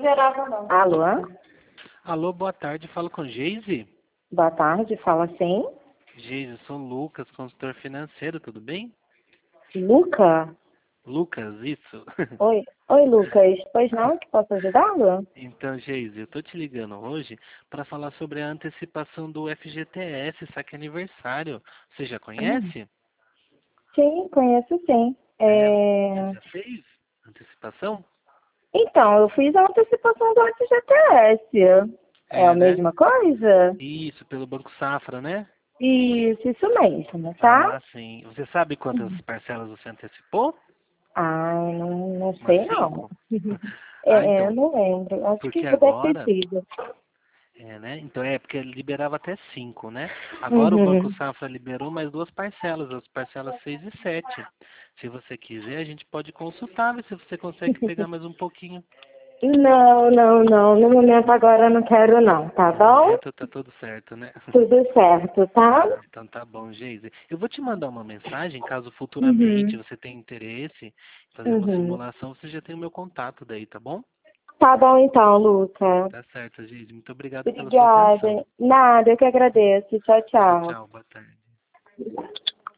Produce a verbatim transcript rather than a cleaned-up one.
Gerava não. Alô? Alô, boa tarde, falo com Geise. Boa tarde, fala sim. Geise, eu sou o Lucas, consultor financeiro, tudo bem? Luca? Lucas, isso. Oi, oi Lucas. Pois não, que posso ajudá-lo? Então, Geise, eu tô te ligando hoje para falar sobre a antecipação do F G T S, saque aniversário. Você já Hum. conhece? Sim, conheço sim. É, você É... já fez antecipação? Então, eu fiz a antecipação do F G T S. É a É, né? mesma coisa? Isso, pelo Banco Safra, né? Isso, isso mesmo, tá? Ah, sim. Você sabe quantas parcelas você antecipou? Ai, não, não Umas sei não. cinco? Ah, É, eu então, não lembro. Acho que porque deve ter agora sido. É, né? Então é porque ele liberava até cinco, né? Agora o Banco Uhum. Safra liberou mais duas parcelas, as parcelas seis e sete. Se você quiser, a gente pode consultar, ver se você consegue pegar mais um pouquinho. Não, não, não. No momento agora eu não quero não, tá No bom? momento tá tudo certo, né? Tudo certo, tá? Ah, então tá bom, Geise. Eu vou te mandar uma mensagem, caso futuramente Uhum. você tenha interesse em fazer uma Uhum. simulação, você já tem o meu contato daí, tá bom? Tá bom então, Luca. Tá certo, Geise. Muito obrigado pela sua atenção. Obrigada. Nada, eu que agradeço. Tchau, Tchau, tchau. tchau. Boa tarde.